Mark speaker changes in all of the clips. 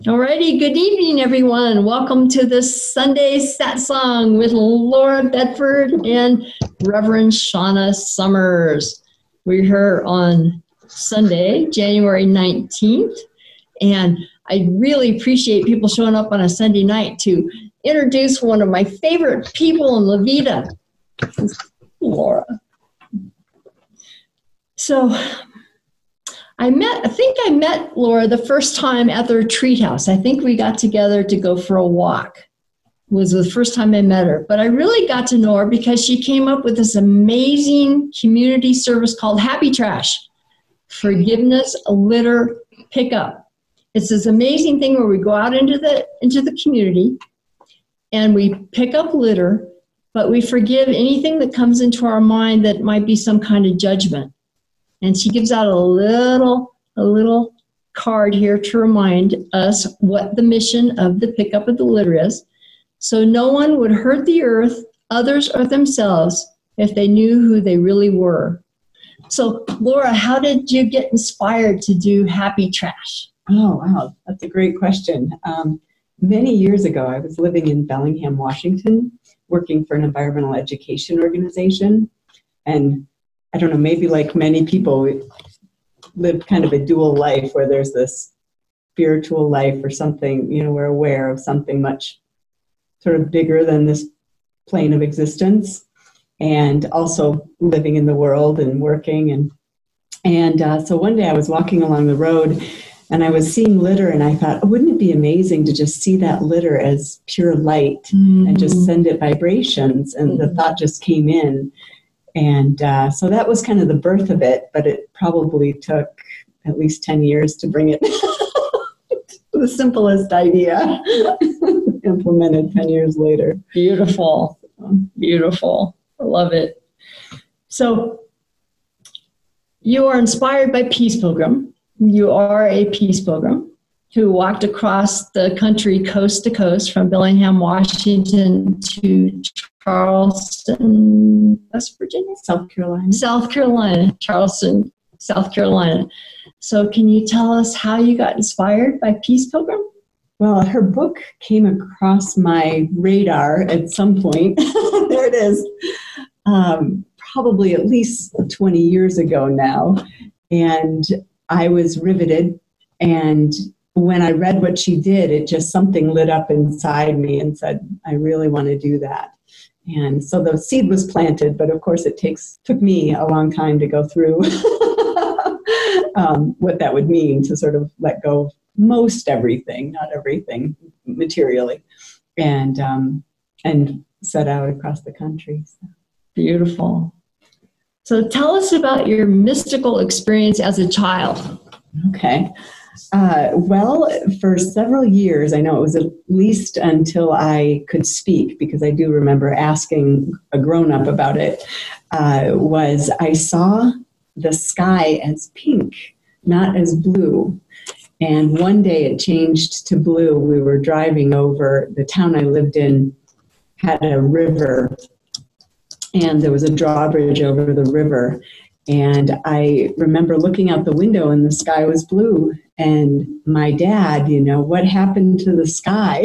Speaker 1: Alrighty, good evening, everyone. Welcome to this Sunday Sat Song with Laura Bedford and Reverend Shauna Summers. We're here on Sunday, January 19th, and I really appreciate people showing up on a Sunday night to introduce one of my favorite people in La Vida, Laura. So, I think I met Laura the first time at the retreat house. I think we got together to go for a walk. It was the first time I met her. But I really got to know her because she came up with this amazing community service called Happy Trash, Forgiveness Litter Pickup. It's this amazing thing where we go out into the community and we pick up litter, but we forgive anything that comes into our mind that might be some kind of judgment. And she gives out a little card here to remind us what the mission of the pickup of the litter is. So no one would hurt the earth, others, or themselves if they knew who they really were. So, Laura, how did you get inspired to do Happy Trash?
Speaker 2: Oh, wow. That's a great question. Many years ago, I was living in Bellingham, Washington, working for an environmental education organization. And I don't know, maybe like many people, we live kind of a dual life where there's this spiritual life or something, we're aware of something much sort of bigger than this plane of existence, and also living in the world and working. And so one day I was walking along the road and I was seeing litter and I thought, wouldn't it be amazing to just see that litter as pure light and just send it vibrations? And the thought just came in. And so that was kind of the birth of it, but it probably took at least 10 years to bring it the simplest idea implemented 10 years later.
Speaker 1: Beautiful. Beautiful. I love it. So you are inspired by Peace Pilgrim. You are a Peace Pilgrim who walked across the country coast to coast from Bellingham, Washington to Charleston, West Virginia?
Speaker 2: South
Speaker 1: Carolina, Charleston, South Carolina. So can you tell us how you got inspired by Peace Pilgrim?
Speaker 2: Well, her book came across my radar at some point. There it is. Probably at least 20 years ago now. And I was riveted. And when I read what she did, it just something lit up inside me and said, I really want to do that. And so the seed was planted, but of course it took me a long time to go through what that would mean to sort of let go of most everything, not everything materially, and set out across the country. So.
Speaker 1: Beautiful. So tell us about your mystical experience as a child.
Speaker 2: Okay. Well, for several years, I know it was at least until I could speak, because I do remember asking a grown-up about it, was I saw the sky as pink, not as blue. And one day it changed to blue. We were driving over, the town I lived in had a river, and there was a drawbridge over the river. And I remember looking out the window and the sky was blue. And my dad, what happened to the sky?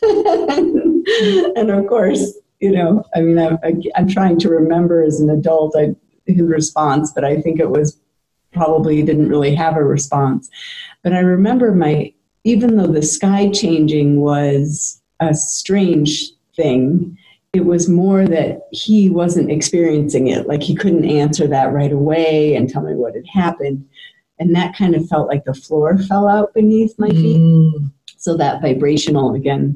Speaker 2: And of course, I'm trying to remember as an adult his response, but I think it was probably didn't really have a response. But I remember even though the sky changing was a strange thing, it was more that he wasn't experiencing it. Like he couldn't answer that right away and tell me what had happened. And that kind of felt like the floor fell out beneath my feet. So that vibrational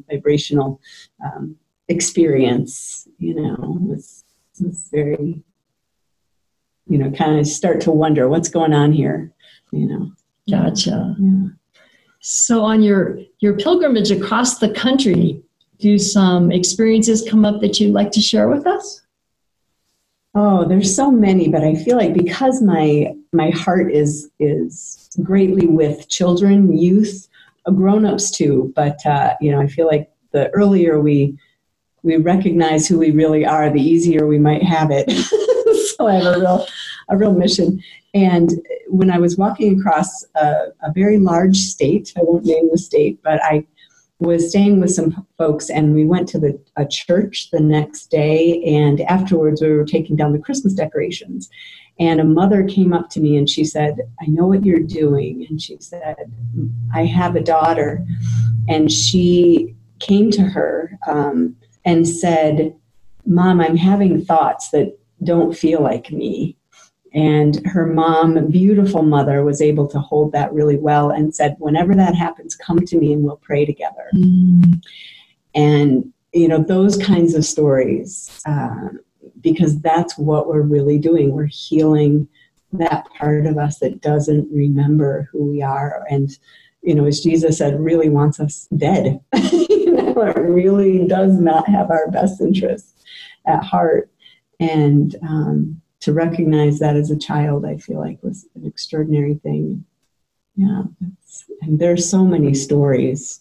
Speaker 2: experience, was very, kind of start to wonder what's going on here,
Speaker 1: Gotcha.
Speaker 2: Yeah.
Speaker 1: So on your pilgrimage across the country, do some experiences come up that you'd like to share with us?
Speaker 2: Oh, there's so many, but I feel like because my heart is greatly with children, youth, grown-ups too, but I feel like the earlier we recognize who we really are, the easier we might have it. So I have a real mission. And when I was walking across a very large state, I won't name the state, but I was staying with some folks, and we went to a church the next day, and afterwards we were taking down the Christmas decorations. And a mother came up to me and she said, I know what you're doing. And she said, I have a daughter. And she came to her and said, Mom, I'm having thoughts that don't feel like me. And her mom, a beautiful mother, was able to hold that really well and said, whenever that happens, come to me and we'll pray together. And, those kinds of stories, because that's what we're really doing. We're healing that part of us that doesn't remember who we are. And, as Jesus said, really wants us dead. It really does not have our best interests at heart. And to recognize that as a child, I feel like was an extraordinary thing. Yeah. And there's so many stories.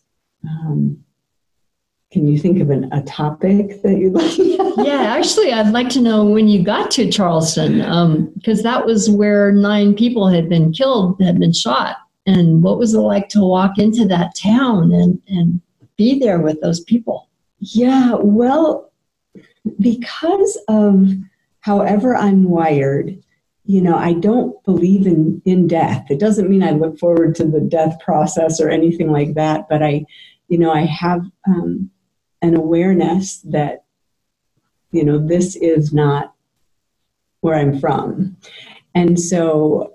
Speaker 2: Can you think of a topic that you'd like?
Speaker 1: Yeah, actually, I'd like to know when you got to Charleston, because that was where 9 people had been killed, had been shot. And what was it like to walk into that town and be there with those people?
Speaker 2: Yeah, well, because of however I'm wired, I don't believe in death. It doesn't mean I look forward to the death process or anything like that, but I have an awareness that, this is not where I'm from. And so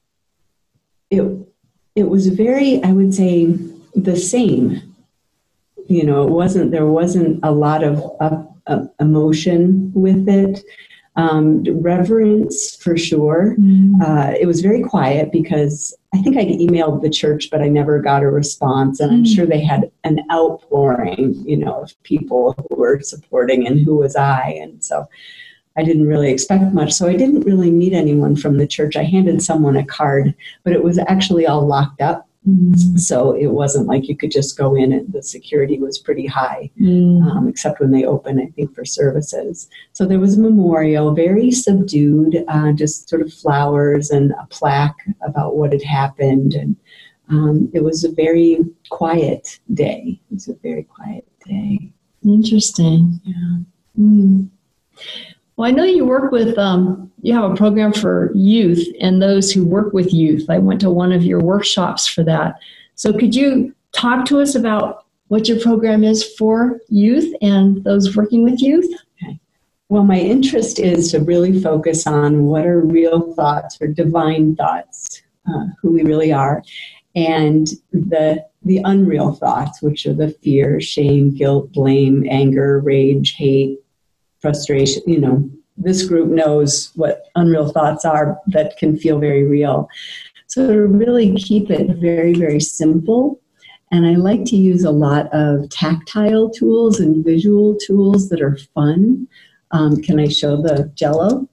Speaker 2: it was very, I would say, the same. There wasn't a lot of emotion with it. Reverence, for sure. It was very quiet because I think I'd emailed the church, but I never got a response. And I'm sure they had an outpouring, of people who were supporting and who was I. And so I didn't really expect much. So I didn't really meet anyone from the church. I handed someone a card, but it was actually all locked up. So it wasn't like you could just go in, and the security was pretty high, except when they open, I think, for services. So there was a memorial, very subdued, just sort of flowers and a plaque about what had happened. And it was a very quiet day. It was a very quiet day.
Speaker 1: Interesting. Yeah. Well, I know you work with, you have a program for youth and those who work with youth. I went to one of your workshops for that. So could you talk to us about what your program is for youth and those working with youth?
Speaker 2: Okay. Well, my interest is to really focus on what are real thoughts or divine thoughts, who we really are, and the unreal thoughts, which are the fear, shame, guilt, blame, anger, rage, hate, frustration. This group knows what unreal thoughts are that can feel very real. So to really keep it very, very simple. And I like to use a lot of tactile tools and visual tools that are fun. Can I show the Jell-O?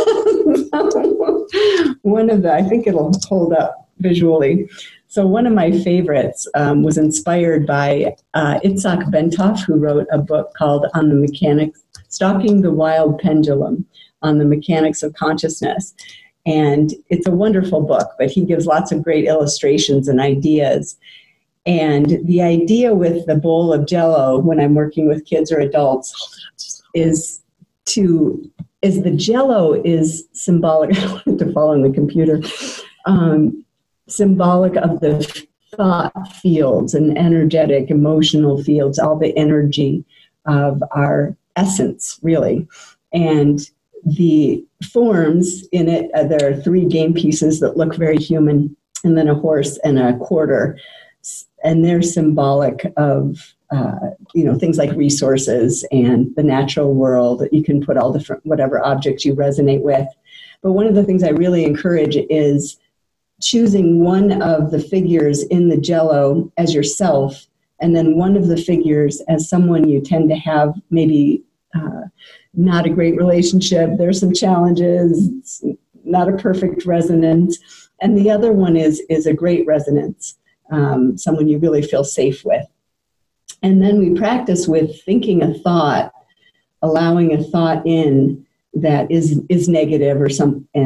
Speaker 2: I think it'll hold up visually. So one of my favorites was inspired by Itzhak Bentov, who wrote a book called Stalking the Wild Pendulum, on the Mechanics of Consciousness. And it's a wonderful book, but he gives lots of great illustrations and ideas. And the idea with the bowl of Jell-O when I'm working with kids or adults is the Jell-O is symbolic, I wanted to fall on the computer, symbolic of the thought fields and energetic, emotional fields, all the energy of our essence, really. And the forms in it, there are 3 game pieces that look very human, and then a horse and a quarter. And they're symbolic of, things like resources and the natural world. You can put all different, whatever objects you resonate with. But one of the things I really encourage is choosing one of the figures in the Jell-O as yourself, and then one of the figures as someone you tend to have maybe not a great relationship. There's some challenges, it's not a perfect resonance. And the other one is a great resonance, someone you really feel safe with. And then we practice with thinking a thought, allowing a thought in that is negative and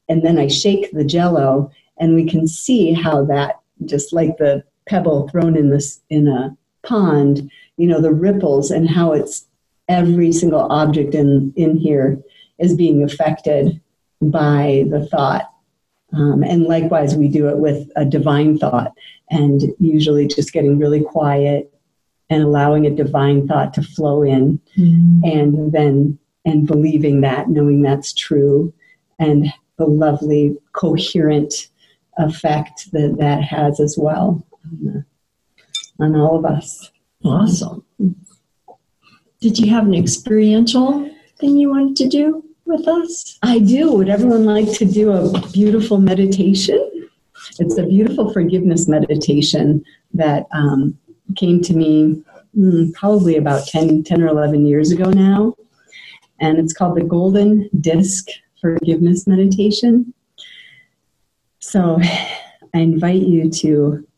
Speaker 2: and then I shake the Jell-O, and we can see how that, just like the pebble thrown in a pond, the ripples, and how it's every single object in here is being affected by the thought. And likewise, we do it with a divine thought, and usually just getting really quiet and allowing a divine thought to flow in, and believing that, knowing that's true, and the lovely coherent effect that has as well on all of us.
Speaker 1: Awesome. Did you have an experiential thing you wanted to do with us?
Speaker 2: I do. Would everyone like to do a beautiful meditation? It's a beautiful forgiveness meditation that came to me probably about 10 or 11 years ago now. And it's called the Golden Disc Forgiveness Meditation. So I invite you to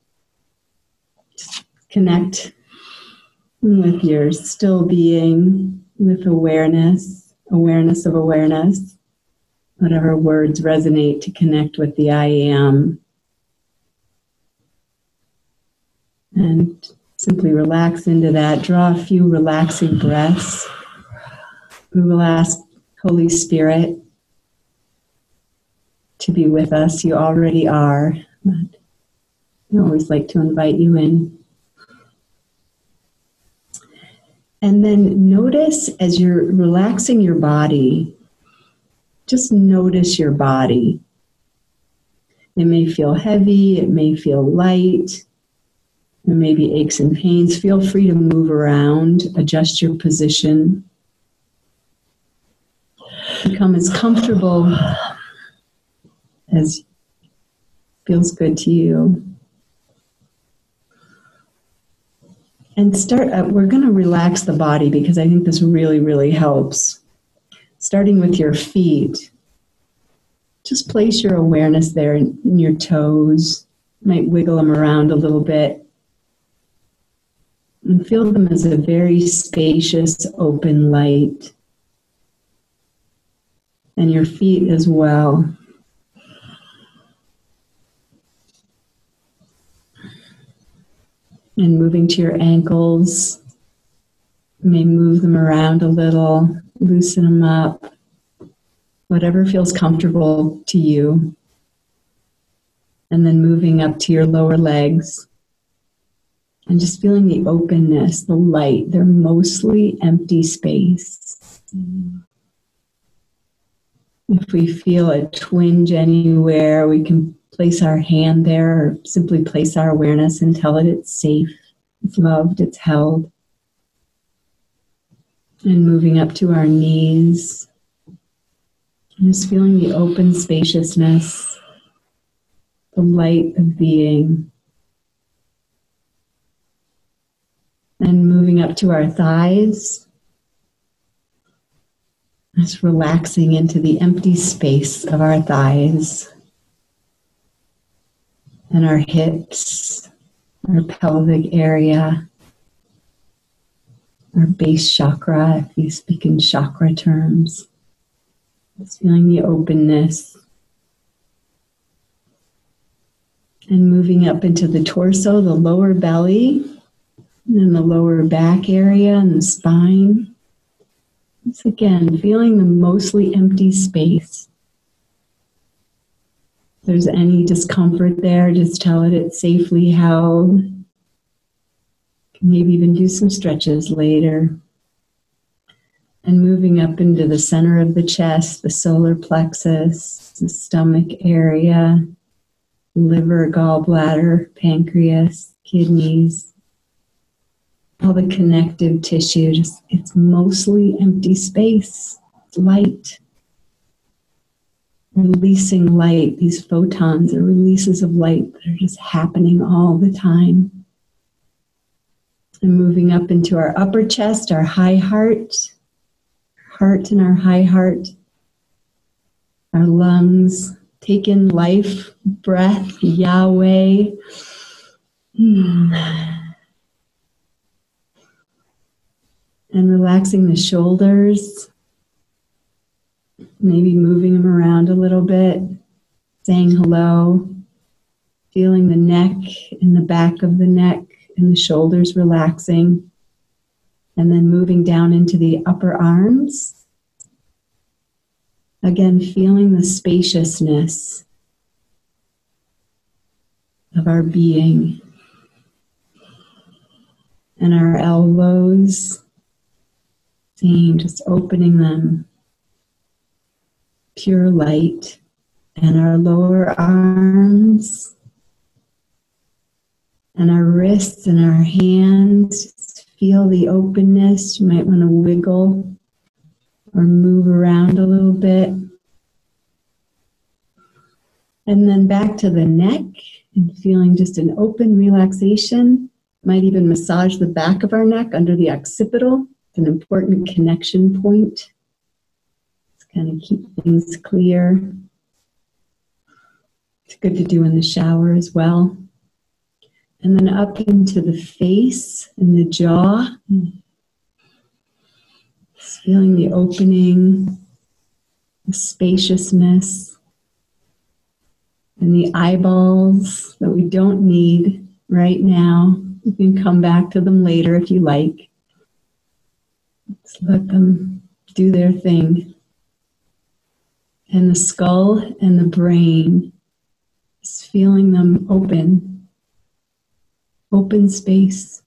Speaker 2: connect with your still being, with awareness of awareness, whatever words resonate to connect with the I am. And simply relax into that. Draw a few relaxing breaths. We will ask Holy Spirit to be with us. You already are, but I always like to invite you in. And then notice as you're relaxing your body, just notice your body. It may feel heavy, it may feel light, there may be aches and pains. Feel free to move around, adjust your position. Become as comfortable as feels good to you. And we're going to relax the body because I think this really, really helps. Starting with your feet. Just place your awareness there in your toes. You might wiggle them around a little bit. And feel them as a very spacious, open light. And your feet as well. And moving to your ankles, you may move them around a little, loosen them up, whatever feels comfortable to you. And then moving up to your lower legs and just feeling the openness, the light. They're mostly empty space. If we feel a twinge anywhere, we can place our hand there or simply place our awareness and tell it it's safe, it's loved, it's held. And moving up to our knees, just feeling the open spaciousness, the light of being. And moving up to our thighs, just relaxing into the empty space of our thighs. And our hips, our pelvic area, our base chakra, if you speak in chakra terms. Just feeling the openness. And moving up into the torso, the lower belly, and the lower back area and the spine. Once again, feeling the mostly empty space. If there's any discomfort there, just tell it it's safely held. Maybe even do some stretches later. And moving up into the center of the chest, the solar plexus, the stomach area, liver, gallbladder, pancreas, kidneys, all the connective tissue. It's mostly empty space. It's light. Releasing light. These photons are releases of light that are just happening all the time. And moving up into our upper chest, our high heart and our high heart, our lungs. Take in life, breath, Yahweh. And relaxing the shoulders, maybe moving them around a little bit. saying hello, feeling the neck and the back of the neck and the shoulders relaxing, and then moving down into the upper arms. Again, feeling the spaciousness of our being, and our elbows, seeing, just opening them, pure light, and our lower arms, and our wrists and our hands. Feel the openness. You might want to wiggle or move around a little bit. And then back to the neck and feeling just an open relaxation. Might even massage the back of our neck under the occipital. It's an important connection point. It's kind of keep things clear. It's good to do in the shower as well. And then up into the face and the jaw. Just feeling the opening, the spaciousness, and the eyeballs that we don't need right now. You can come back to them later if you like. Just let them do their thing. And the skull and the brain, just feeling them open space.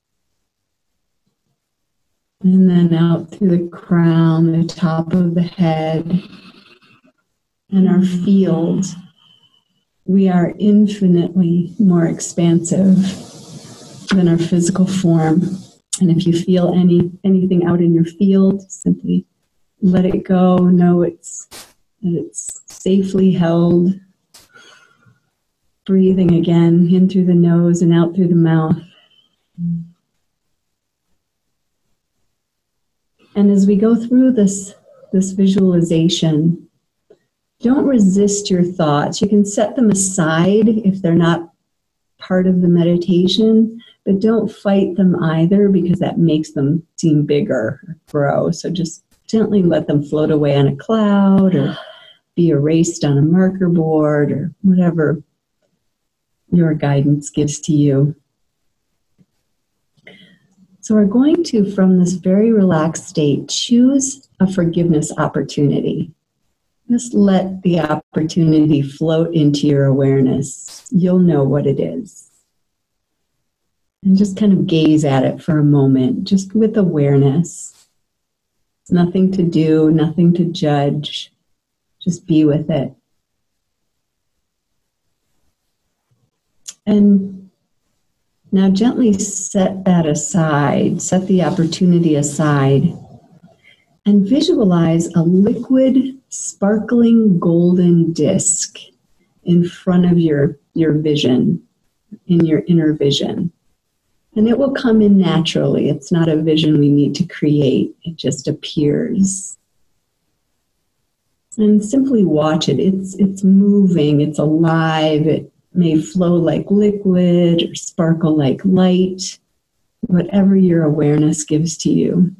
Speaker 2: And then out through the crown, the top of the head, and our field. We are infinitely more expansive than our physical form. And if you feel anything out in your field, simply let it go. Know that it's safely held. Breathing again in through the nose and out through the mouth. And as we go through this visualization, don't resist your thoughts. You can set them aside if they're not part of the meditation, but don't fight them either, because that makes them seem bigger or grow. So just gently let them float away on a cloud or be erased on a marker board or whatever your guidance gives to you. So we're going to, from this very relaxed state, choose a forgiveness opportunity. Just let the opportunity float into your awareness. You'll know what it is. And just kind of gaze at it for a moment, just with awareness. Nothing to do, nothing to judge. Just be with it. And now gently set that aside, set the opportunity aside, and visualize a liquid, sparkling golden disc in front of your vision, in your inner vision. And it will come in naturally. It's not a vision we need to create. It just appears. And simply watch it. It's moving, it's alive, it may flow like liquid or sparkle like light, whatever your awareness gives to you.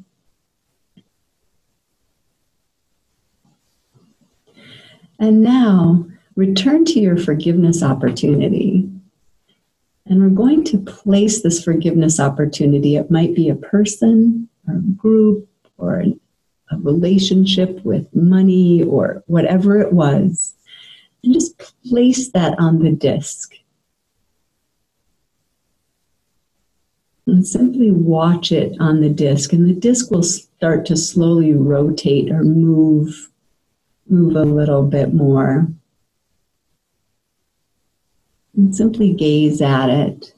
Speaker 2: And now, return to your forgiveness opportunity. And we're going to place this forgiveness opportunity. It might be a person or a group or a relationship with money or whatever it was. And just place that on the disc. And simply watch it on the disc. And the disc will start to slowly rotate or move a little bit more. And simply gaze at it.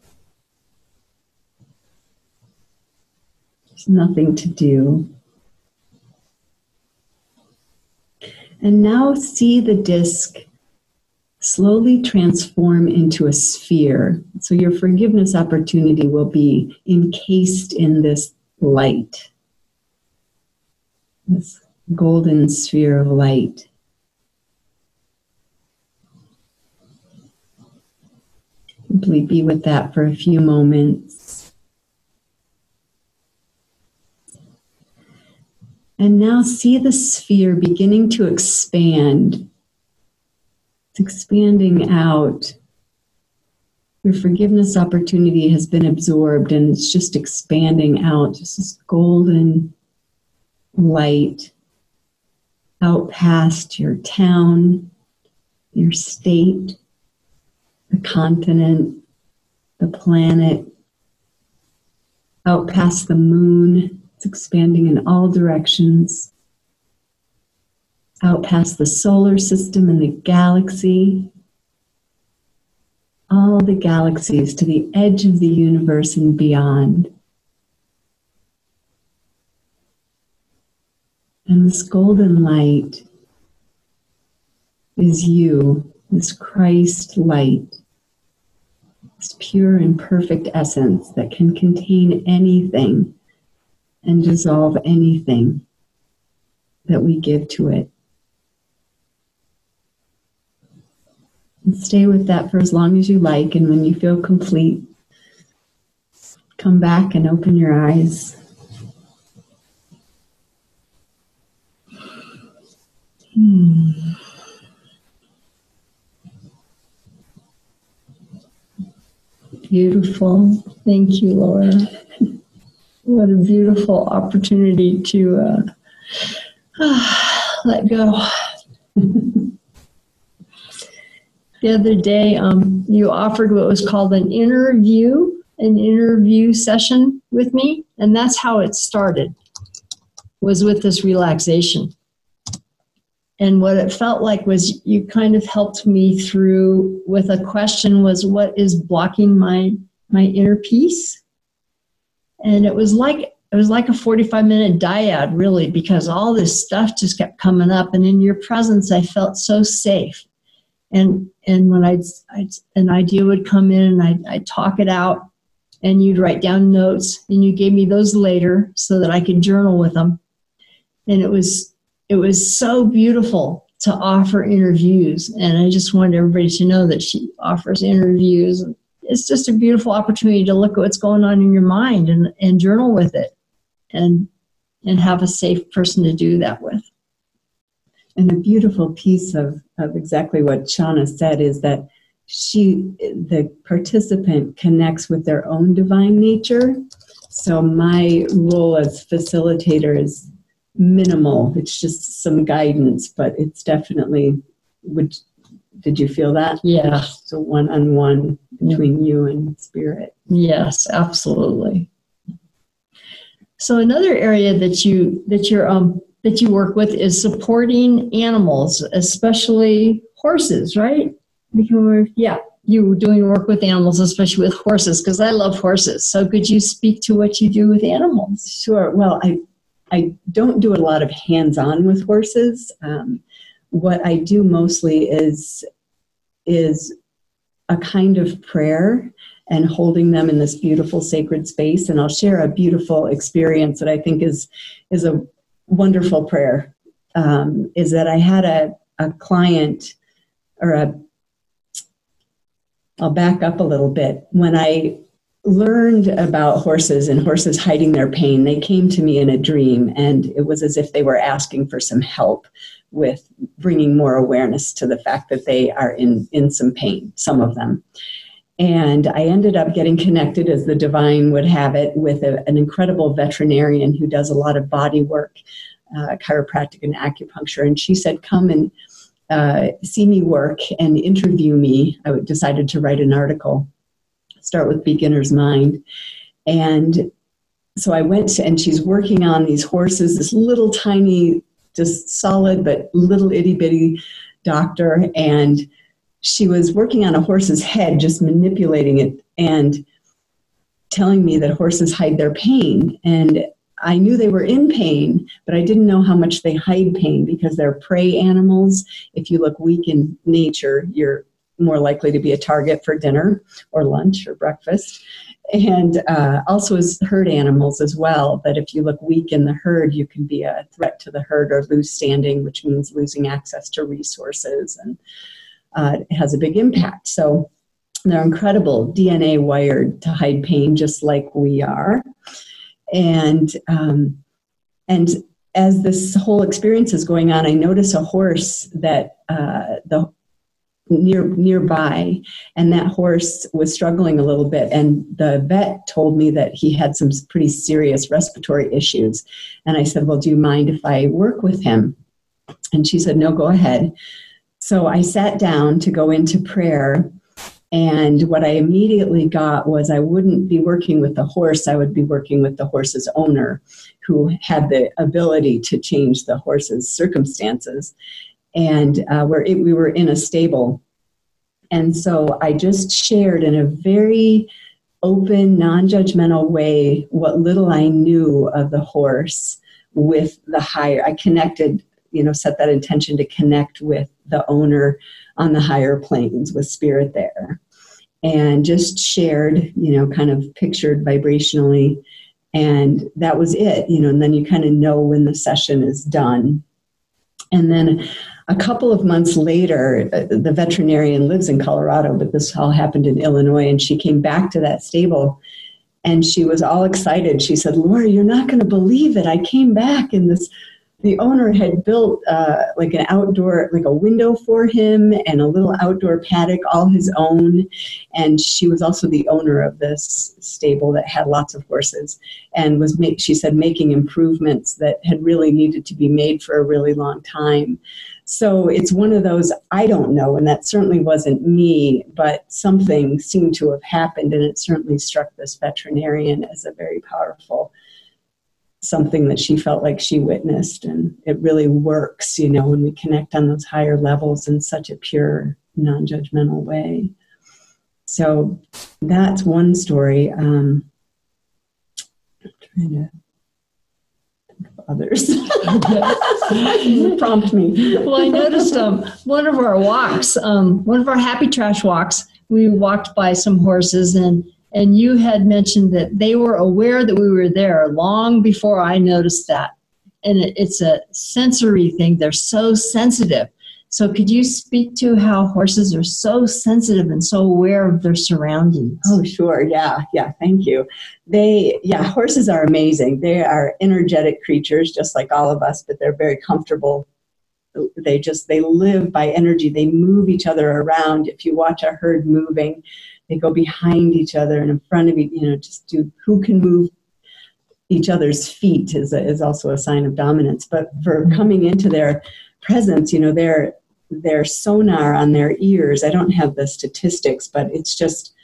Speaker 2: There's nothing to do. And now see the disc slowly transform into a sphere. So your forgiveness opportunity will be encased in this light, this golden sphere of light. Simply be with that for a few moments. And now see the sphere beginning to expand. It's expanding out. Your forgiveness opportunity has been absorbed, and it's just expanding out, just this golden light out past your town, your state, the continent, the planet, out past the moon. It's expanding in all directions, out past the solar system and the galaxy, all the galaxies to the edge of the universe and beyond. And this golden light is you, this Christ light, this pure and perfect essence that can contain anything and dissolve anything that we give to it. And stay with that for as long as you like, and when you feel complete, come back and open your eyes.
Speaker 1: Beautiful. Thank you, Laura. What a beautiful opportunity to let go. The other day, you offered what was called an interview session with me, and that's how it started, was with this relaxation. And what it felt like was you kind of helped me through with a question was, what is blocking my inner peace? And it was like a 45-minute dyad, really, because all this stuff just kept coming up. And in your presence, I felt so safe. And when an idea would come in, and I'd talk it out, and you'd write down notes, and you gave me those later so that I could journal with them. And it was so beautiful to offer interviews. And I just wanted everybody to know that she offers interviews. It's just a beautiful opportunity to look at what's going on in your mind and journal with it and have a safe person to do that with.
Speaker 2: And a beautiful piece of exactly what Shauna said is that the participant connects with their own divine nature. So my role as facilitator is minimal. It's just some guidance, but it's definitely, did you feel that?
Speaker 1: Yeah.
Speaker 2: So one-on-one between you and spirit.
Speaker 1: Yes, absolutely. So another area that you work with is supporting animals, especially horses, right? You were doing work with animals, especially with horses, because I love horses. So could you speak to what you do with animals?
Speaker 2: Sure. Well, I don't do a lot of hands-on with horses. What I do mostly is a kind of prayer and holding them in this beautiful sacred space. And I'll share a beautiful experience that I think is a wonderful prayer. Is that I had a client, I'll back up a little bit. When I learned about horses and horses hiding their pain, they came to me in a dream, and it was as if they were asking for some help with bringing more awareness to the fact that they are in some pain, some of them. And I ended up getting connected, as the divine would have it, with an incredible veterinarian who does a lot of body work, chiropractic and acupuncture. And she said, come and see me work and interview me. I decided to write an article, start with beginner's mind. And so I went and she's working on these horses, this little tiny, just solid, but little itty bitty doctor. And she was working on a horse's head, just manipulating it and telling me that horses hide their pain. And I knew they were in pain, but I didn't know how much they hide pain because they're prey animals. If you look weak in nature, you're more likely to be a target for dinner or lunch or breakfast. And also as herd animals as well. But if you look weak in the herd, you can be a threat to the herd or lose standing, which means losing access to resources. And it has a big impact. So they're incredible, DNA wired to hide pain just like we are. And as this whole experience is going on, I notice a horse that nearby, and that horse was struggling a little bit, and the vet told me that he had some pretty serious respiratory issues. And I said, well, do you mind if I work with him? And she said, no, go ahead. So I sat down to go into prayer, and what I immediately got was I wouldn't be working with the horse, I would be working with the horse's owner, who had the ability to change the horse's circumstances. And we were in a stable. And so I just shared in a very open, non-judgmental way what little I knew of the horse with the higher. I connected, set that intention to connect with the owner on the higher planes, with spirit there. And just shared, kind of pictured vibrationally. And that was it, and then you kind of know when the session is done. And then a couple of months later, the veterinarian lives in Colorado, but this all happened in Illinois, and she came back to that stable, and she was all excited. She said, Laura, you're not going to believe it. I came back, and the owner had built like an outdoor, like a window for him and a little outdoor paddock, all his own. And she was also the owner of this stable that had lots of horses, and was, she said, making improvements that had really needed to be made for a really long time. So it's one of those, I don't know, and that certainly wasn't me, but something seemed to have happened, and it certainly struck this veterinarian as a very powerful something that she felt like she witnessed. And it really works, when we connect on those higher levels in such a pure, non-judgmental way. So that's one story. I'm trying to think of others. Prompt me.
Speaker 1: Well, I noticed one of our walks, one of our Happy Trash walks, we walked by some horses, and you had mentioned that they were aware that we were there long before I noticed that. And it's a sensory thing. They're so sensitive. So could you speak to how horses are so sensitive and so aware of their surroundings?
Speaker 2: Oh, sure. Yeah. Thank you. Horses are amazing. They are energetic creatures, just like all of us, but they're very comfortable. They live by energy. They move each other around. If you watch a herd moving, they go behind each other and in front of who can move each other's feet is also a sign of dominance. But for coming into their presence, their sonar on their ears, I don't have the statistics, but it's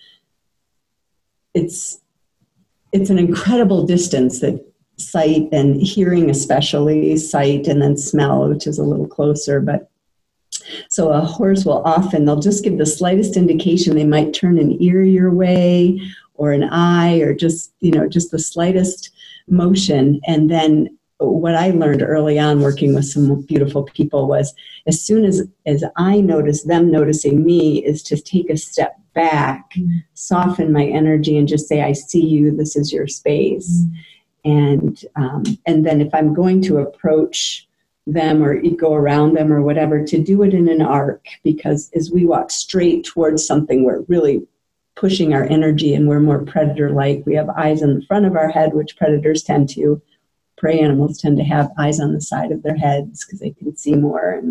Speaker 2: an incredible distance that sight and hearing, especially sight, and then smell, which is a little closer. But so a horse they'll just give the slightest indication. They might turn an ear your way or an eye, or just the slightest motion. And then what I learned early on working with some beautiful people was, as soon as I notice them noticing me, is to take a step back, soften my energy, and just say, I see you, this is your space. And then if I'm going to approach them or go around them or whatever, to do it in an arc, because as we walk straight towards something, we're really pushing our energy, and we're more predator-like. We have eyes in the front of our head, which predators tend to. Prey animals tend to have eyes on the side of their heads because they can see more.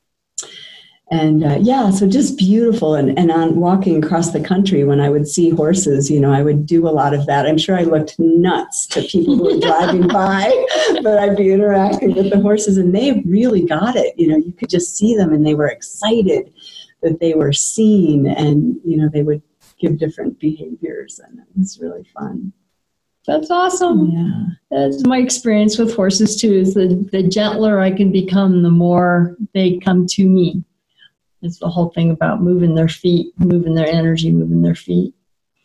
Speaker 2: So just beautiful. And on walking across the country, when I would see horses, I would do a lot of that. I'm sure I looked nuts to people who were driving by, but I'd be interacting with the horses, and they really got it. You could just see them, and they were excited that they were seen, and, they would give different behaviors, and it was really fun.
Speaker 1: That's awesome.
Speaker 2: Yeah.
Speaker 1: That's my experience with horses too, is the gentler I can become, the more they come to me. It's the whole thing about moving their feet, moving their energy, moving their feet.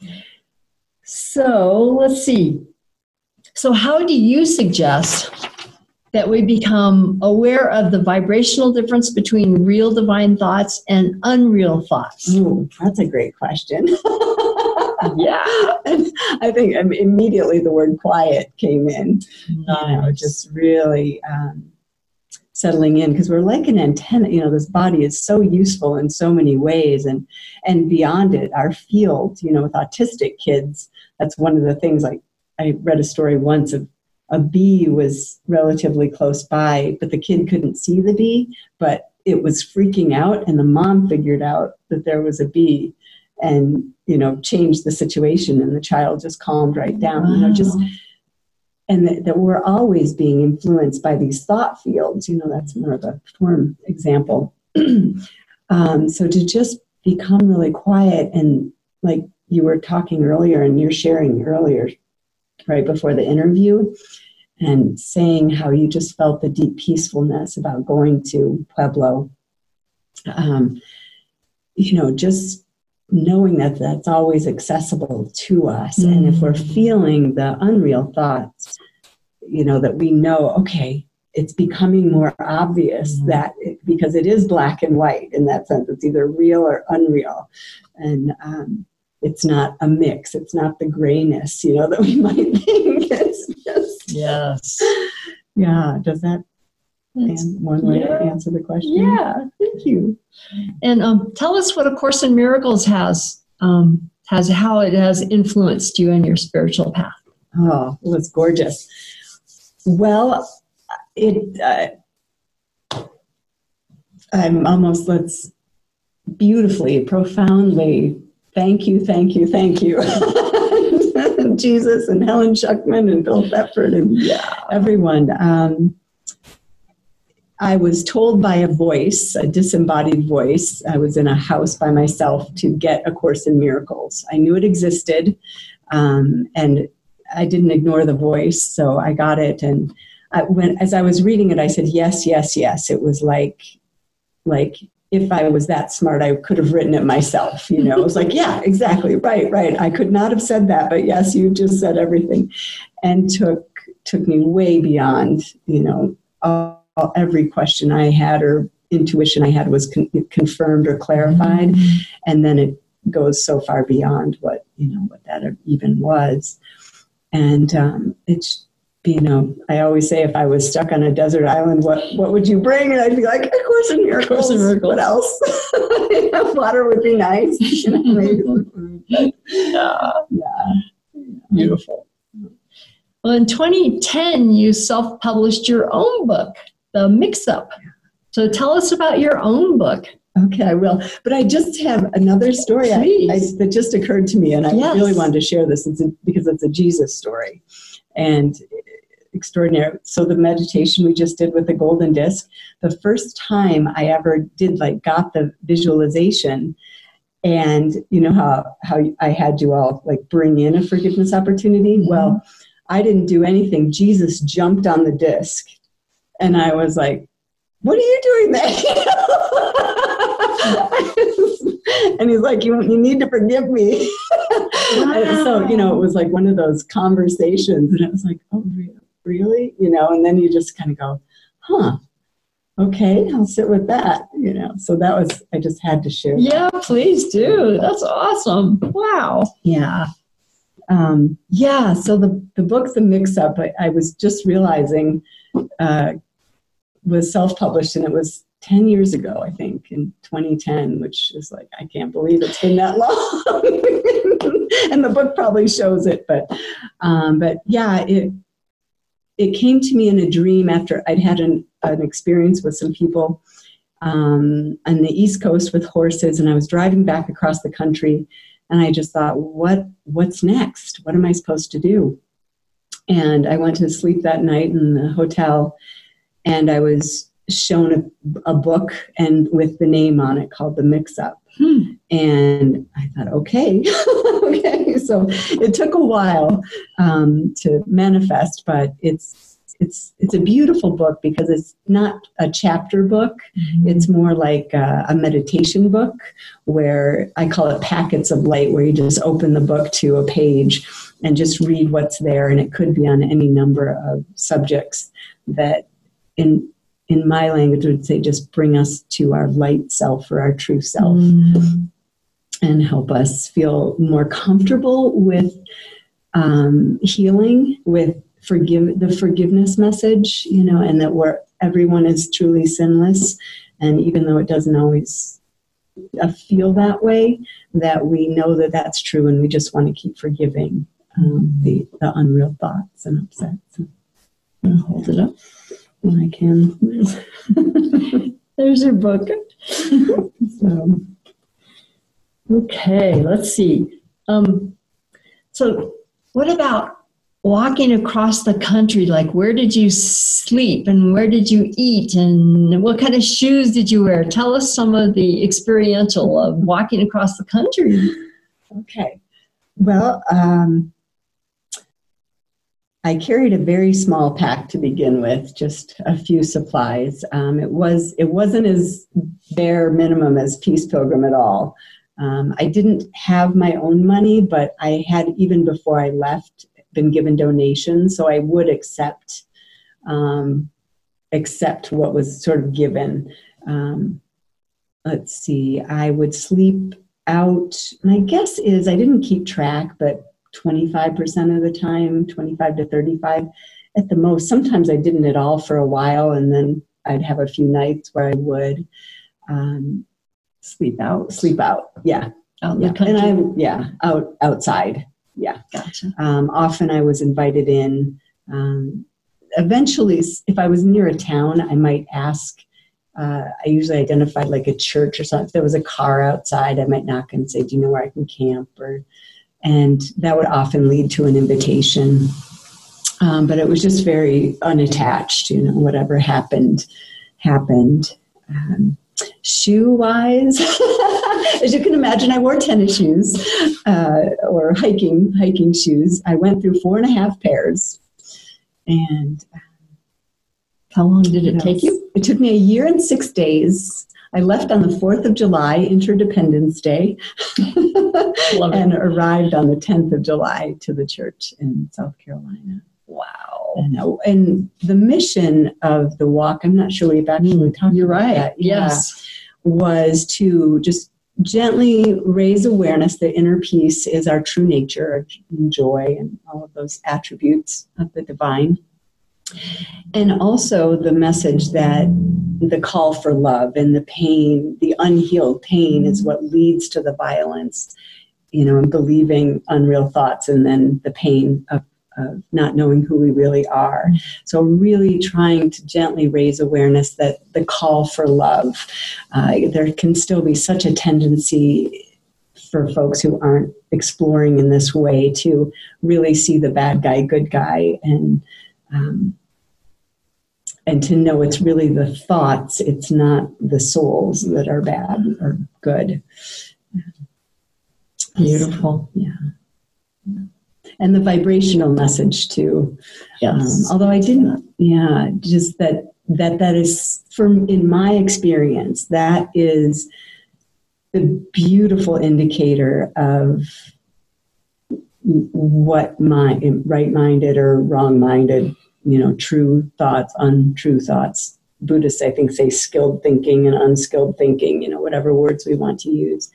Speaker 1: So let's see. So how do you suggest that we become aware of the vibrational difference between real divine thoughts and unreal thoughts?
Speaker 2: Ooh, that's a great question.
Speaker 1: Yeah.
Speaker 2: And I think immediately the word quiet came in.
Speaker 1: Nice.
Speaker 2: Just really settling in, because we're like an antenna. This body is so useful in so many ways, and beyond it, our field, with autistic kids, that's one of the things. Like, I read a story once of a bee was relatively close by, but the kid couldn't see the bee, but it was freaking out, and the mom figured out that there was a bee and, changed the situation, and the child just calmed right down,
Speaker 1: Wow.
Speaker 2: and that we're always being influenced by these thought fields. That's more of a form example. So to just become really quiet, and like you were talking earlier and you're sharing earlier, right before the interview, and saying how you just felt the deep peacefulness about going to Pueblo. Just knowing that that's always accessible to us. And if we're feeling the unreal thoughts, that we know, okay, it's becoming more obvious that because it is black and white in that sense, it's either real or unreal. And it's not a mix. It's not the grayness, that we might think. It's just,
Speaker 1: Yes.
Speaker 2: Yeah. Does that one way to answer the question?
Speaker 1: Yeah. Thank you. And tell us what A Course in Miracles has how it has influenced you in your spiritual path.
Speaker 2: Oh, it was gorgeous. Well, I'm almost, let's beautifully, profoundly, thank you. Jesus and Helen Schuckman and Bill Thetford and everyone. I was told by a voice, a disembodied voice. I was in a house by myself to get A Course in Miracles. I knew it existed, and I didn't ignore the voice, so I got it. And as I was reading it, I said, yes, yes, yes. It was like if I was that smart, I could have written it myself. It was like, yeah, exactly, right. I could not have said that, but yes, you just said everything, and took me way beyond, every question I had or intuition I had was confirmed or clarified. And then it goes so far beyond what that even was. And it's, I always say, if I was stuck on a desert island, what would you bring? And I'd be like, A Course in Miracles.
Speaker 1: Course in Miracles.
Speaker 2: What else? Water would be nice. Maybe.
Speaker 1: Yeah.
Speaker 2: Beautiful.
Speaker 1: Well, in 2010, you self-published your own book, The Mix-Up. So tell us about your own book.
Speaker 2: Okay, I will. But I just have another story that just occurred to me, and I really wanted to share this because it's a Jesus story. And extraordinary. So the meditation we just did with the golden disc, the first time I ever got the visualization, and how I had you all bring in a forgiveness opportunity. Mm-hmm. Well, I didn't do anything. Jesus jumped on the disc, and I was like, what are you doing there? And he's like, you need to forgive me. Wow. And so, it was like one of those conversations, and it was like, oh, really? And then you just kind of go, okay, I'll sit with that, So that was, I just had to share.
Speaker 1: Yeah, please do. That's awesome. Wow.
Speaker 2: Yeah. So the book, The Mix-Up, I was just realizing was self-published, and it was 10 years ago, I think, in 2010, which is like, I can't believe it's been that long. And the book probably shows it, but yeah, it came to me in a dream after I'd had an experience with some people on the East Coast with horses, and I was driving back across the country, and I just thought, what's next? What am I supposed to do? And I went to sleep that night in the hotel, and I was shown a book and with the name on it called The Mix-Up. And I thought, okay. So it took a while to manifest, but it's a beautiful book because it's not a chapter book. Mm-hmm. It's more like a meditation book, where I call it Packets of Light, where you just open the book to a page and just read what's there. And it could be on any number of subjects that in my language would say just bring us to our light self or our true self. Mm-hmm. And help us feel more comfortable with healing, with the forgiveness message, and that everyone is truly sinless. And even though it doesn't always feel that way, that we know that that's true, and we just want to keep forgiving the unreal thoughts and upsets.
Speaker 1: I'll hold it up
Speaker 2: when I can.
Speaker 1: There's your book. So, okay, let's see. So what about walking across the country? Like, where did you sleep and where did you eat and what kind of shoes did you wear? Tell us some of the experiential of walking across the country.
Speaker 2: Okay. Well, I carried a very small pack to begin with, just a few supplies. It wasn't as bare minimum as Peace Pilgrim at all. I didn't have my own money, but I had, even before I left, been given donations, so I would accept what was sort of given. Let's see, I would sleep out. My guess is I didn't keep track, but 25% of the time, 25 to 35 at the most. Sometimes I didn't at all for a while, and then I'd have a few nights where I would sleep out. Yeah.
Speaker 1: Out in the country.
Speaker 2: And outside. Yeah.
Speaker 1: Gotcha.
Speaker 2: Often I was invited in. Eventually, if I was near a town, I might ask. I usually identified like a church or something. If there was a car outside, I might knock and say, do you know where I can camp? And that would often lead to an invitation. But it was just very unattached, whatever happened. Shoe-wise, as you can imagine, I wore tennis shoes or hiking shoes. I went through 4.5 pairs. And
Speaker 1: how long did it take you?
Speaker 2: It took me 1 year and 6 days. I left on the 4th of July, Interdependence Day, and arrived on the 10th of July to the church in South Carolina.
Speaker 1: Wow.
Speaker 2: And the mission of the walk, I'm not sure we've actually talked
Speaker 1: You're
Speaker 2: about
Speaker 1: right.
Speaker 2: that.
Speaker 1: Yes.
Speaker 2: Was to just gently raise awareness that inner peace is our true nature, our joy, and all of those attributes of the divine. And also the message that the call for love and the pain, the unhealed pain, is what leads to the violence, and believing unreal thoughts, and then the pain of not knowing who we really are. So really trying to gently raise awareness that the call for love, there can still be such a tendency for folks who aren't exploring in this way to really see the bad guy, good guy, and to know it's really the thoughts, it's not the souls that are bad or good.
Speaker 1: Beautiful.
Speaker 2: Yeah. And the vibrational message too.
Speaker 1: Yes.
Speaker 2: Although I didn't, just that is, in my experience, that is the beautiful indicator of what right-minded or wrong-minded, true thoughts, untrue thoughts. Buddhists, I think, say skilled thinking and unskilled thinking, whatever words we want to use.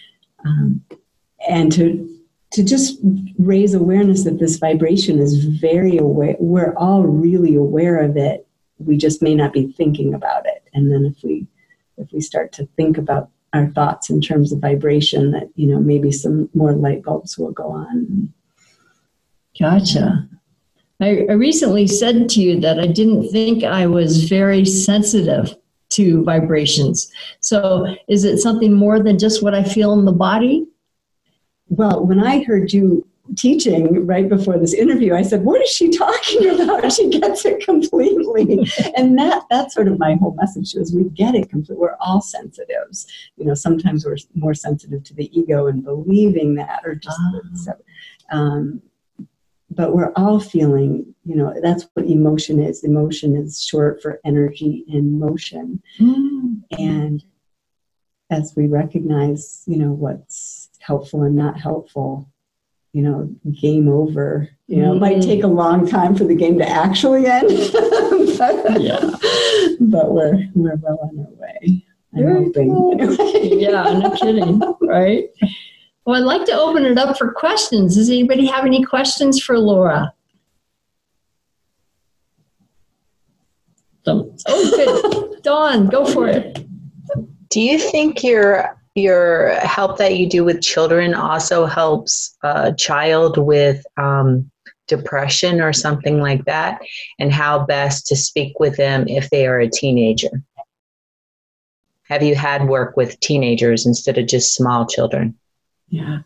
Speaker 2: And to just raise awareness that this vibration is very aware. We're all really aware of it. We just may not be thinking about it. And then if we start to think about our thoughts in terms of vibration, that, maybe some more light bulbs will go on.
Speaker 1: Gotcha. I recently said to you that I didn't think I was very sensitive to vibrations. So is it something more than just what I feel in the body?
Speaker 2: Well, when I heard you teaching right before this interview, I said, what is she talking about? She gets it completely. And that's sort of my whole message is we get it completely. We're all sensitives. Sometimes we're more sensitive to the ego and believing that, or just but we're all feeling, that's what emotion is. Emotion is short for energy in motion. And as we recognize, what's helpful and not helpful, game over. It might take a long time for the game to actually end, but we're well on our way. I'm hoping.
Speaker 1: Cool. Yeah, no kidding, right? Well, I'd like to open it up for questions. Does anybody have any questions for Laura? Oh, good. Dawn, go for it.
Speaker 3: Do you think your help that you do with children also helps a child with depression or something like that, and how best to speak with them if they are a teenager? have you had work with teenagers instead of just small children?
Speaker 2: Yeah.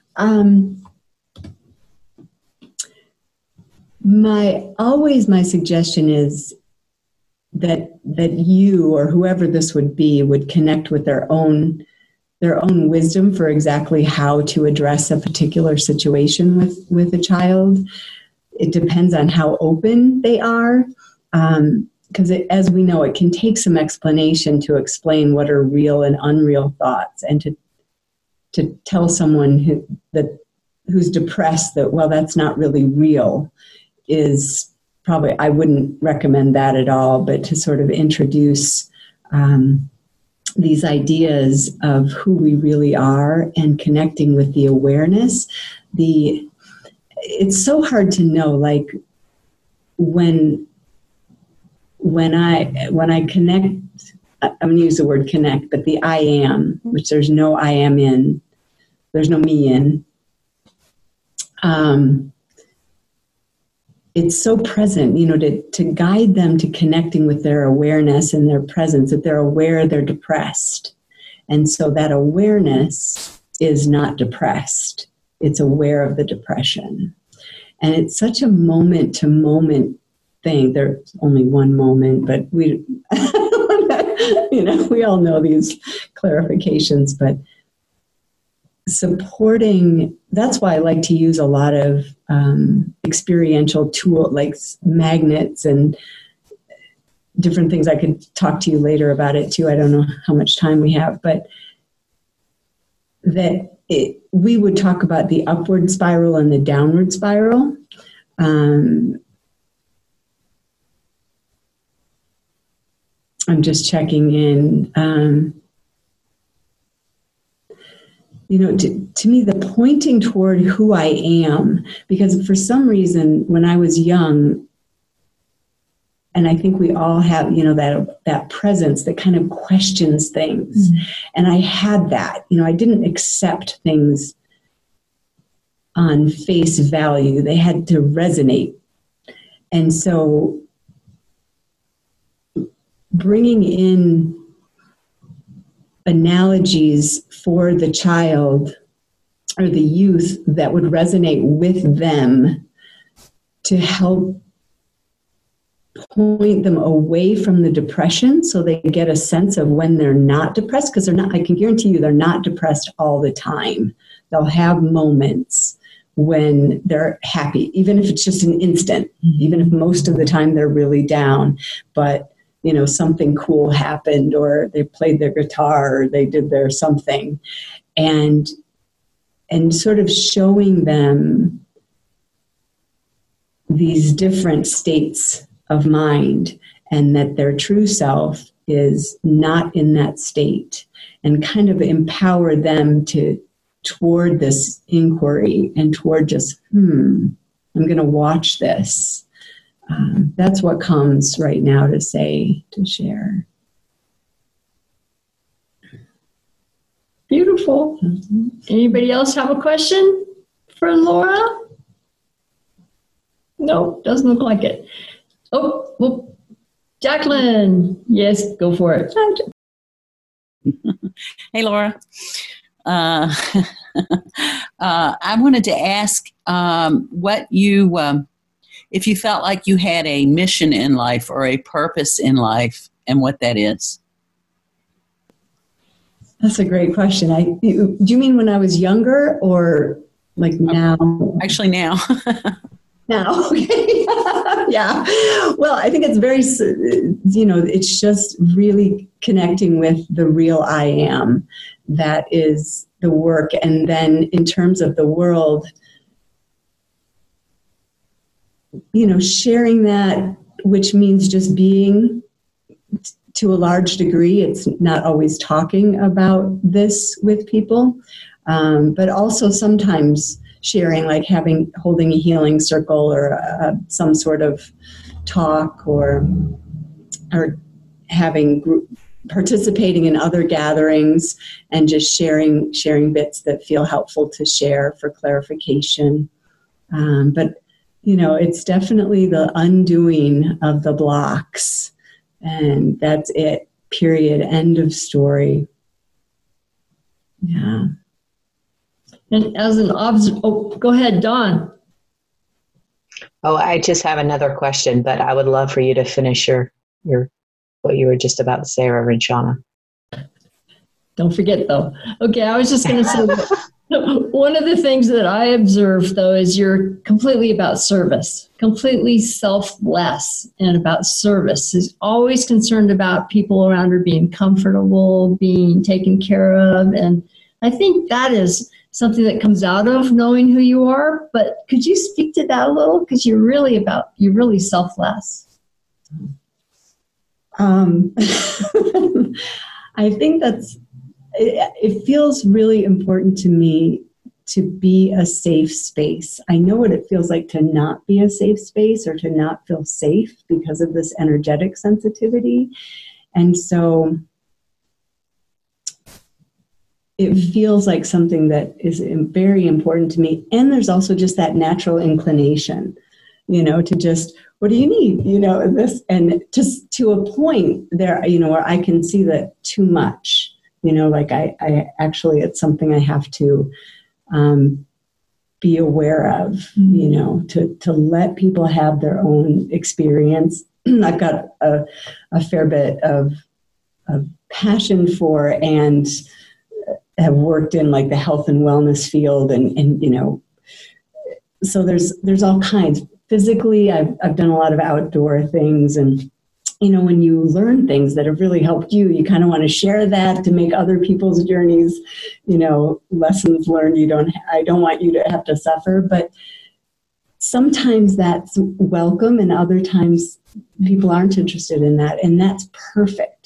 Speaker 2: My suggestion is that you or whoever this would be would connect with their own wisdom for exactly how to address a particular situation with a child. It depends on how open they are, because as we know, it can take some explanation to explain what are real and unreal thoughts, and to tell someone who's depressed that, well, that's not really real, is probably, I wouldn't recommend that at all, but to sort of introduce these ideas of who we really are and connecting with the awareness. It's so hard to know, like when I connect, I'm going to use the word connect, but the I am, which there's no I am in, there's no me in. It's so present, to guide them to connecting with their awareness and their presence, that they're aware they're depressed. And so that awareness is not depressed. It's aware of the depression. And it's such a moment-to-moment thing. There's only one moment, but we all know these clarifications, but supporting, that's why I like to use a lot of experiential tools like magnets and different things. I could talk to you later about it too. I don't know how much time we have, but we would talk about the upward spiral and the downward spiral. I'm just checking in. To me, the pointing toward who I am, because for some reason, when I was young, and I think we all have, that presence that kind of questions things. Mm-hmm. And I had that, I didn't accept things on face value. They had to resonate. And so bringing in analogies for the child or the youth that would resonate with them to help point them away from the depression so they get a sense of when they're not depressed, because I can guarantee you they're not depressed all the time. They'll have moments when they're happy, even if it's just an instant, even if most of the time they're really down, but something cool happened, or they played their guitar, or they did their something, and sort of showing them these different states of mind, and that their true self is not in that state, and kind of empower them toward this inquiry and toward just, I'm going to watch this. That's what comes right now to share.
Speaker 1: Beautiful. Mm-hmm. Anybody else have a question for Laura? No, doesn't look like it. Oh, well, Jacqueline. Yes, go for it.
Speaker 4: Hey, Laura. I wanted to ask what you... if you felt like you had a mission in life or a purpose in life, and what that is.
Speaker 2: That's a great question. Do you mean when I was younger or like now?
Speaker 4: Actually now.
Speaker 2: Now, okay. Yeah. Well, I think it's very, it's just really connecting with the real I am. That is the work. And then in terms of the world, sharing that, which means just being to a large degree. It's not always talking about this with people, but also sometimes sharing, like holding a healing circle or some sort of talk, or participating in other gatherings, and just sharing bits that feel helpful to share for clarification. But it's definitely the undoing of the blocks, and that's it. period, end of story. Yeah.
Speaker 1: And as an go ahead, Dawn.
Speaker 3: Oh, I just have another question, but I would love for you to finish your what you were just about to say, Reverend Shauna.
Speaker 1: Don't forget, though. Okay, I was just going to say that one of the things that I observe, though, is you're completely about service, completely selfless and about service. Is always concerned about people around her being comfortable, being taken care of. And I think that is something that comes out of knowing who you are. But could you speak to that a little? Because you're really selfless.
Speaker 2: I think it feels really important to me to be a safe space. I know what it feels like to not be a safe space or to not feel safe because of this energetic sensitivity. And so it feels like something that is very important to me. And there's also just that natural inclination, to just, what do you need? This, and just to a point there, where I can see that too much, like I actually, it's something I have to be aware of, to let people have their own experience. I've got a fair bit of passion for and have worked in like the health and wellness field and so there's all kinds. Physically, I've done a lot of outdoor things, and when you learn things that have really helped you, you kind of want to share that to make other people's journeys, lessons learned. I don't want you to have to suffer, but sometimes that's welcome, and other times people aren't interested in that, and that's perfect.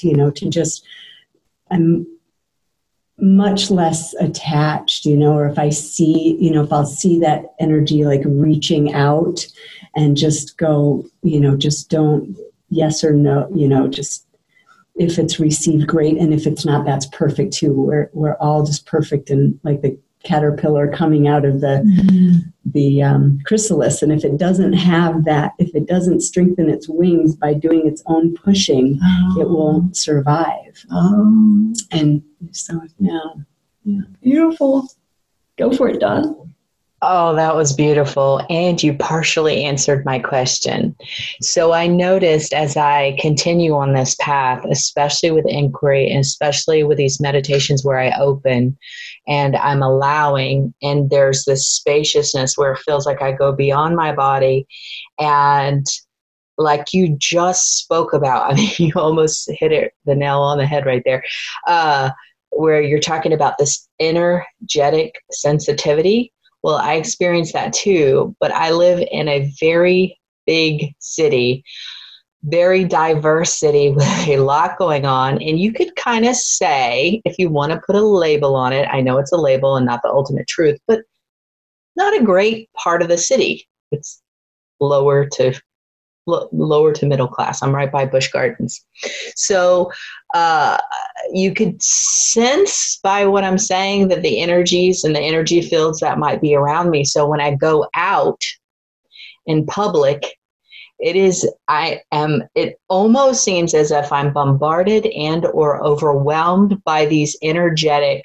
Speaker 2: I'm much less attached, or if I see, if I'll see that energy like reaching out and just go, just don't, yes or no, just if it's received, great. And if it's not, that's perfect too. We're all just perfect and like the caterpillar coming out of the chrysalis. And if it doesn't have that, if it doesn't strengthen its wings by doing its own pushing, it won't survive. And so, yeah.
Speaker 1: Beautiful. Go for it, Dawn.
Speaker 3: Oh, that was beautiful. And you partially answered my question. So I noticed as I continue on this path, especially with inquiry and especially with these meditations where I open and I'm allowing, and there's this spaciousness where it feels like I go beyond my body. And like you just spoke about, I mean, you almost hit the nail on the head right there, where you're talking about this energetic sensitivity. Well, I experience that too, but I live in a very big city, very diverse city with a lot going on. And you could kind of say, if you want to put a label on it, I know it's a label and not the ultimate truth, but not a great part of the city. It's lower to middle class. I'm right by Busch Gardens. So you could sense by what I'm saying that the energies and the energy fields that might be around me. So when I go out in public, it almost seems as if I'm bombarded and or overwhelmed by these energetic,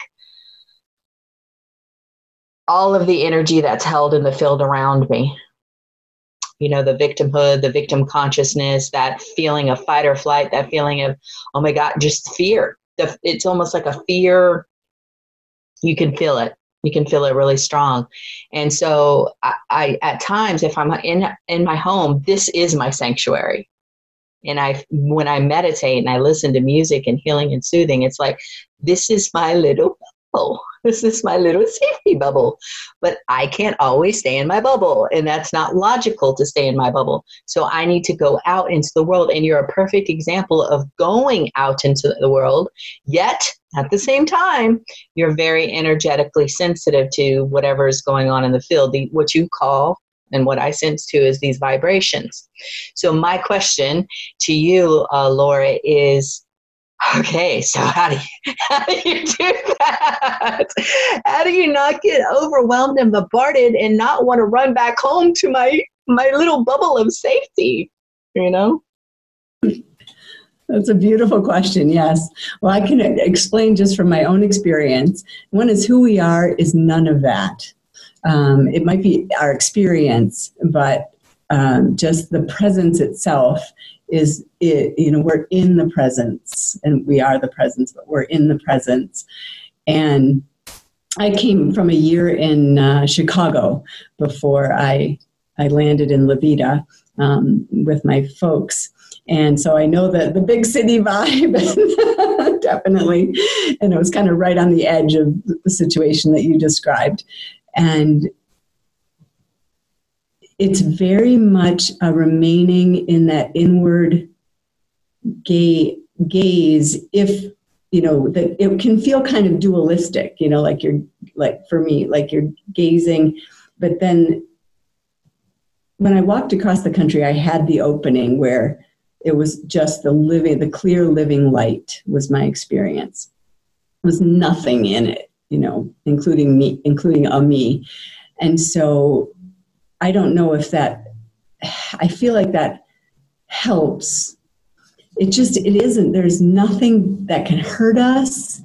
Speaker 3: all of the energy that's held in the field around me. The victimhood, the victim consciousness, that feeling of fight or flight, that feeling of, oh my God, just fear. It's almost like a fear. You can feel it. You can feel it really strong. And so I at times, if I'm in my home, this is my sanctuary. And when I meditate and I listen to music and healing and soothing, it's like, this is my little bubble. This is my little safety bubble. But I can't always stay in my bubble. And that's not logical to stay in my bubble. So I need to go out into the world. And you're a perfect example of going out into the world. Yet, at the same time, you're very energetically sensitive to whatever is going on in the field. What you call, and what I sense too, is these vibrations. So my question to you, Laura, is, okay, so how do you do that? How do you not get overwhelmed and bombarded and not want to run back home to my little bubble of safety,
Speaker 2: That's a beautiful question. Yes. Well, I can explain just from my own experience. One is who we are is none of that. It might be our experience, but just the presence itself is, we're in the presence, and we are the presence, but we're in the presence. And I came from a year in Chicago before I landed in La Vida with my folks. And so I know that the big city vibe, definitely, and it was kind of right on the edge of the situation that you described. And it's very much a remaining in that inward gaze, if, that it can feel kind of dualistic, for me, like you're gazing, but then when I walked across the country, I had the opening where it was just the clear living light was my experience. There was nothing in it, including me. And so I don't know if I feel like that helps. It isn't, there's nothing that can hurt us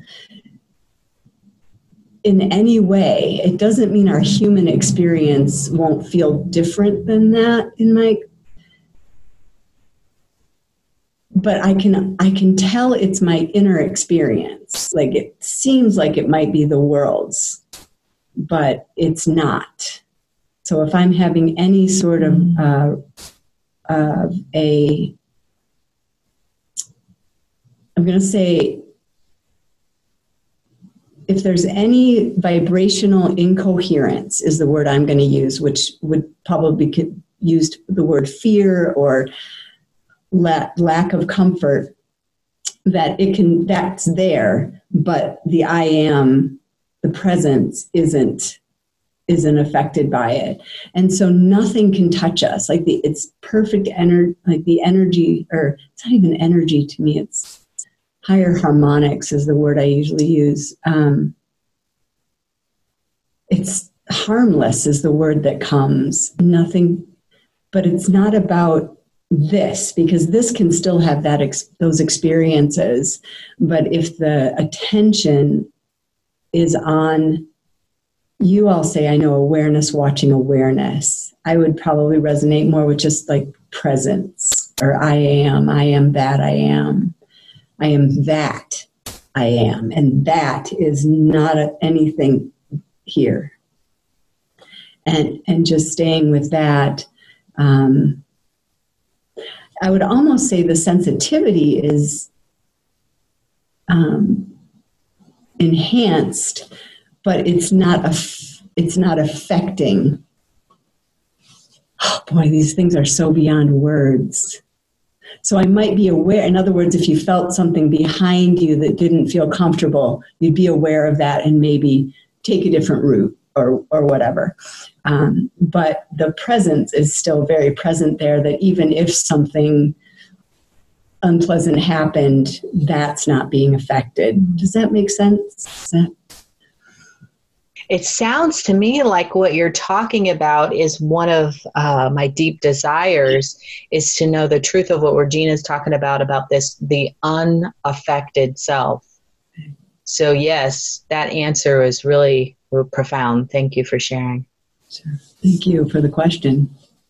Speaker 2: in any way. It doesn't mean our human experience won't feel different than that but I can tell it's my inner experience. Like it seems like it might be the world's, but it's not. So if I'm having any sort of I'm going to say, if there's any vibrational incoherence is the word I'm going to use, which would probably use the word fear or lack of comfort, that's there, but the I am, the presence isn't affected by it. And so nothing can touch us. Like it's perfect energy, like the energy, or it's not even energy to me, it's higher harmonics is the word I usually use. It's harmless is the word that comes. Nothing, but it's not about this, because this can still have those experiences. But if the attention is on, you all say, I know, awareness, watching awareness, I would probably resonate more with just like presence, or I am that I am. I am that I am. And that is not anything here. And just staying with that, I would almost say the sensitivity is enhanced, but it's not affecting. Oh boy, these things are so beyond words. So I might be aware. In other words, if you felt something behind you that didn't feel comfortable, you'd be aware of that and maybe take a different route or whatever. But the presence is still very present there, that even if something unpleasant happened, that's not being affected. Does that make sense?
Speaker 3: It sounds to me like what you're talking about is one of my deep desires is to know the truth of what Regina's talking about this, the unaffected self. So yes, that answer is really profound. Thank you for sharing.
Speaker 2: Sure. Thank you for the question.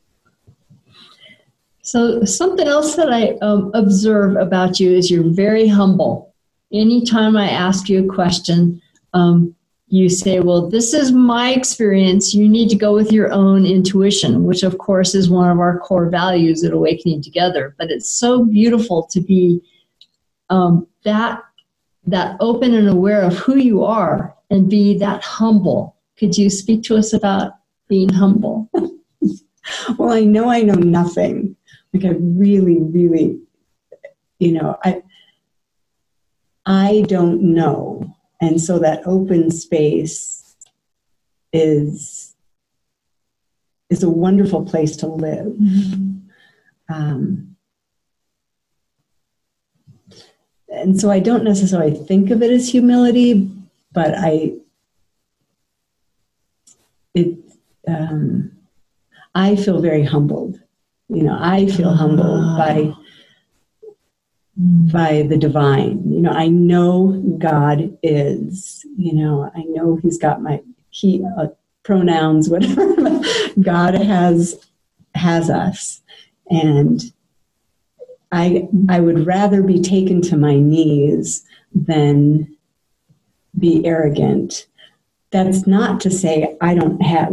Speaker 1: So something else that I observe about you is you're very humble. Anytime I ask you a question, you say, well, this is my experience. You need to go with your own intuition, which of course is one of our core values at Awakening Together. But it's so beautiful to be that open and aware of who you are and be that humble. Could you speak to us about being humble?
Speaker 2: Well, I know nothing. Like I really, really, I don't know. And so that open space is a wonderful place to live. Mm-hmm. And so I don't necessarily think of it as humility, but I feel very humbled. I feel humbled by by the divine. You know, I know God is, you know, I know he's got pronouns, whatever. God has us. And I would rather be taken to my knees than be arrogant. That's not to say I don't have,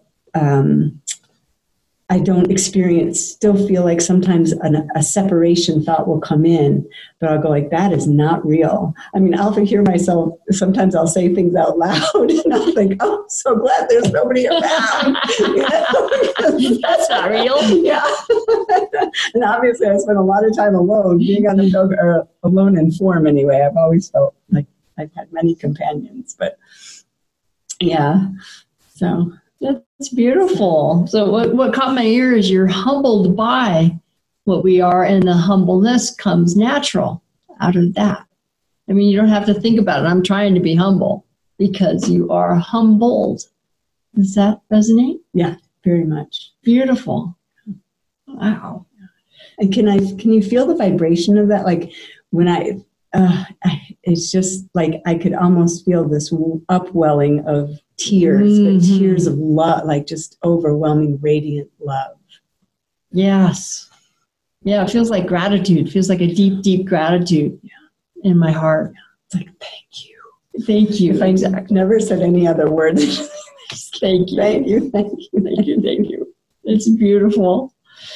Speaker 2: I don't still feel like sometimes a separation thought will come in, but I'll go like, that is not real. I mean, I'll hear myself, sometimes I'll say things out loud and I'll think, oh, I'm so glad there's nobody around. You know?
Speaker 1: That's not real.
Speaker 2: Yeah. And obviously I spent a lot of time alone, being on the dog, or alone in form anyway. I've always felt like I've had many companions, but yeah, so.
Speaker 1: That's beautiful. So what caught my ear is you're humbled by what we are, and the humbleness comes natural out of that. I mean, you don't have to think about it. I'm trying to be humble because you are humbled. Does that resonate?
Speaker 2: Yeah, very much.
Speaker 1: Beautiful. Wow.
Speaker 2: And can you feel the vibration of that? Like when it's just like I could almost feel this upwelling of tears, but tears of love, like just overwhelming, radiant love.
Speaker 1: Yes. Yeah, it feels like gratitude. It feels like a deep, deep gratitude in my heart.
Speaker 2: It's like, thank you.
Speaker 1: Thank you.
Speaker 2: If I never said any other word.
Speaker 1: Thank you.
Speaker 2: Thank you. Thank you.
Speaker 1: Thank you. Thank you. It's beautiful.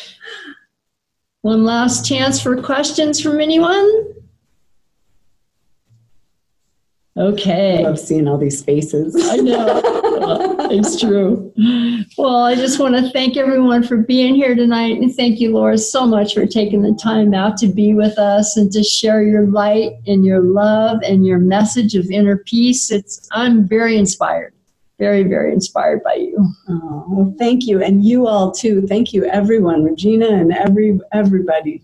Speaker 1: One last chance for questions from anyone? Okay.
Speaker 2: I love seeing all these faces.
Speaker 1: I know. It's true. Well, I just want to thank everyone for being here tonight. And thank you, Laura, so much for taking the time out to be with us and to share your light and your love and your message of inner peace. I'm very inspired. Very, very inspired by you.
Speaker 2: Oh, well, thank you. And you all too. Thank you, everyone. Regina and everybody.